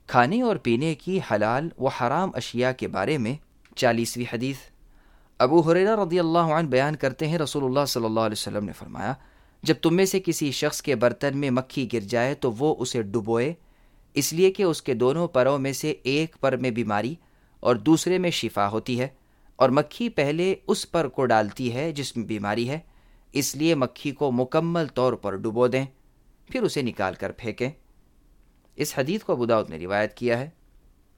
खाने और पीने की हलाल व हराम अशिया के बारे में 40वीं हदीस। अबू हुरैरा रज़ियल्लाहु अन्हु बयान करते हैं, रसूलुल्लाह सल्लल्लाहु अलैहि वसल्लम ने फरमाया, जब तुम में से किसी शख्स के बर्तन में मक्खी गिर जाए तो वो उसे डुबोए, इसलिए कि उसके दोनों परों में से एक पर में बीमारी और दूसरे में शिफा होती है, और मक्खी पहले उस पर को डालती है जिसमें बीमारी है, इसलिए मक्खी को मुकम्मल तौर पर डुबो दें, फिर उसे निकाल कर फेंकें। इस हदीस को अबू दाऊद ने रिवायत किया है।